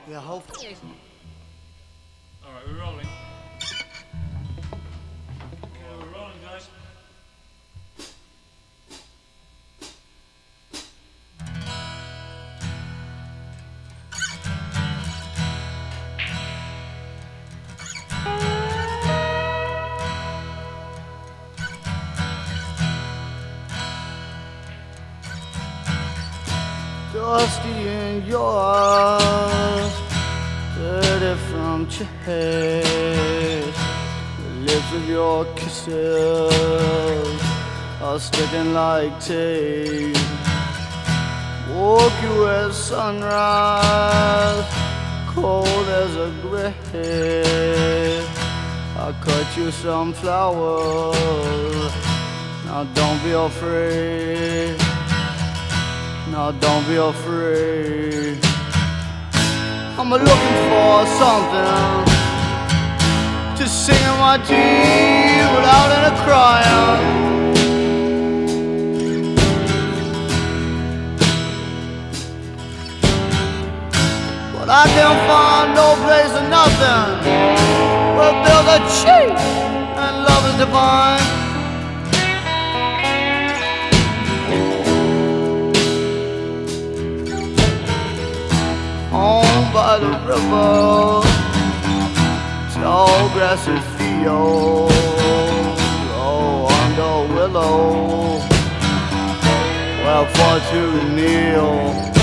Yeah, hopefully. Alright, we're rolling. Yeah, we're rolling, guys. Dusty in your eyes, dirty from chase. The lips of your kisses are sticking like tape. Woke you at sunrise, cold as a grave. I cut you some flowers, now don't be afraid. Now don't be afraid. I'm looking for something to sing in my tea without any crying. But I can't find no place or nothing where bills are cheap and love is divine. Home by the river, tall grassy field, oh, under willow, where for to kneel.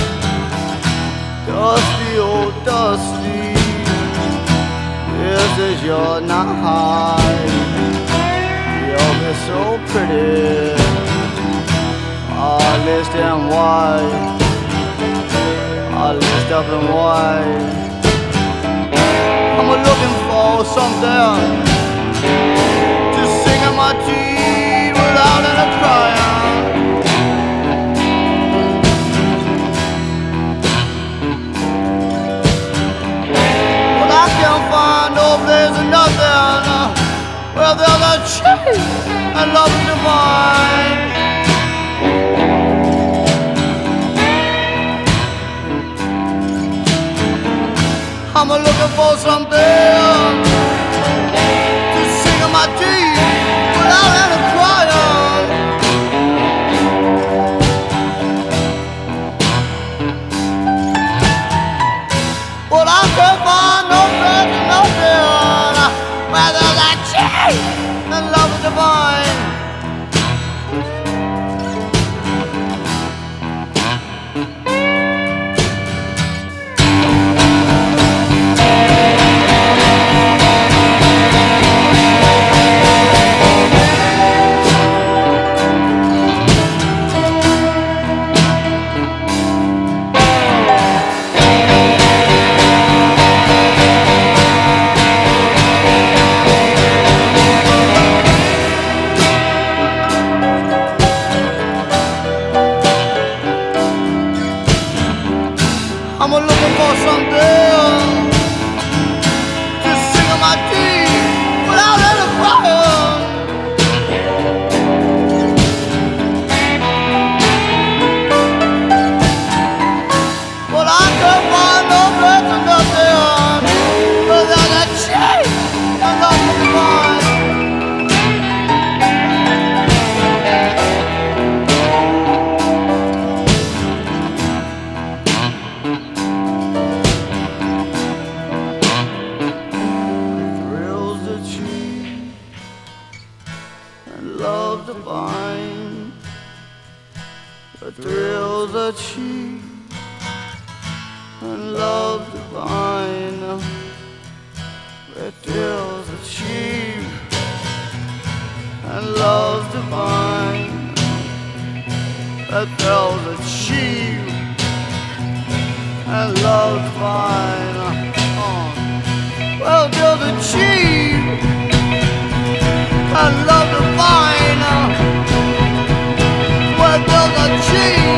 Dusty, oh dusty, this is your night. You'll be so pretty, all list and white. All list up in white. I'm looking for something to sing in my tea without any crying. But I can't find no place or nothing where there's a change and love is divine. I'm looking for something to sing in my tea without any crying. But I can't find no place or nothing where there's a change and love is divine. I'm looking for something to sing in my tea without any crying. But I can't find no place or nothing without that change and love is divine. Love divine, the thrills are cheap, and love divine, the thrills are cheap, and love divine, the thrills are cheap, and love divine. Well, thrills are cheap, and love divine. Well, thrills are cheap.